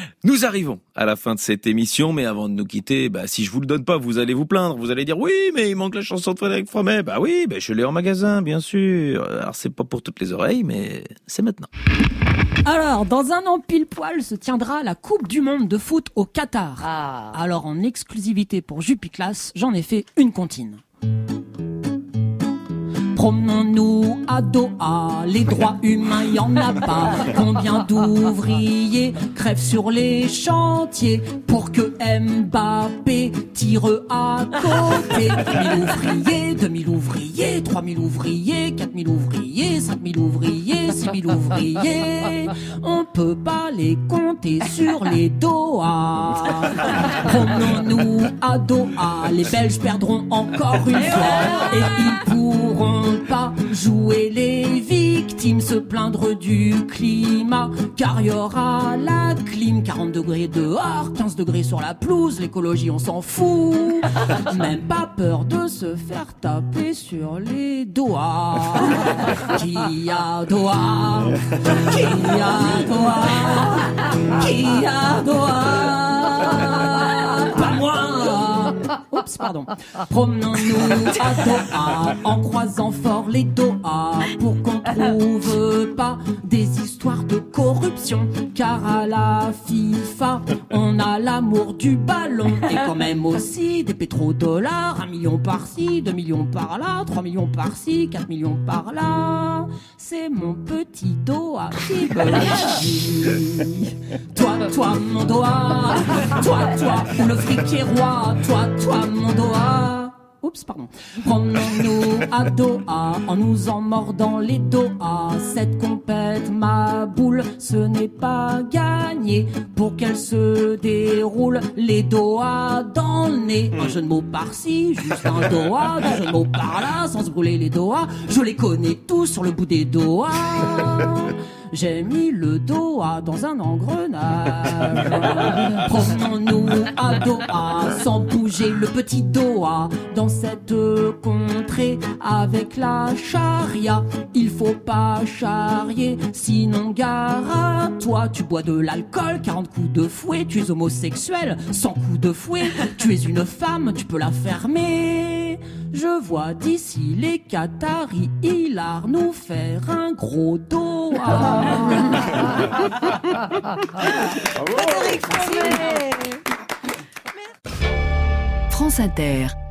Nous arrivons à la fin de cette émission, mais avant de nous quitter, si je vous le donne pas, vous allez vous plaindre. Vous allez dire, oui, mais il manque la chanson de Frédéric Fromet. Oui, je l'ai en magasin, bien sûr. Alors, c'est pas pour toutes les oreilles, mais c'est maintenant. Alors, dans un an pile poil se tiendra la Coupe du Monde de foot au Qatar. Alors, en exclusivité pour Jupiclass, j'en ai fait une comptine. Promenons-nous à Doha, les droits humains y en a pas. Combien d'ouvriers crèvent sur les chantiers pour que Mbappé tire à côté. 2000 ouvriers, 3000 ouvriers, 4000 ouvriers, 5000 ouvriers, 6000 ouvriers. On peut pas les compter sur les doigts. Promenons-nous à Doha, les Belges perdront encore une fois et ils pourront pas jouer les victimes, se plaindre du climat, car y aura la clim, 40 degrés dehors, 15 degrés sur la pelouse, l'écologie on s'en fout, même pas peur de se faire taper sur les doigts. Qui a doigt, qui a doigt, qui a doigt, pas moi. Oups, pardon. Promenons-nous à Doha en croisant fort les doigts pour qu'on trouve pas des histoires de corruption, car à la FIFA on a l'amour du ballon et quand même aussi des pétrodollars, 1 million par-ci, 2 millions par-là, 3 millions par-ci, 4 millions par-là. C'est mon petit doigt qui me dit toi mon doigt, toi où le fric est roi, toi mon doigt. Oups, pardon. Promenons-nous à Doha en nous en mordant les doigts. Cette compète, ma boule, ce n'est pas gagné. Pour qu'elle se déroule, les doigts dans le nez. Un jeu de mots par-ci, juste un doigt, un jeu de mots par-là, sans se brûler les doigts. Je les connais tous sur le bout des doigts. J'ai mis le doigt dans un engrenage. Promenons-nous à Doha sans bouger le petit doigt. Dans cette contrée avec la charia, il faut pas charrier, sinon gare à toi. Tu bois de l'alcool, 40 coups de fouet. Tu es homosexuel, 100 coups de fouet. Tu es une femme, tu peux la fermer. Je vois d'ici les Qataris hilar nous faire un gros doigt. France Inter.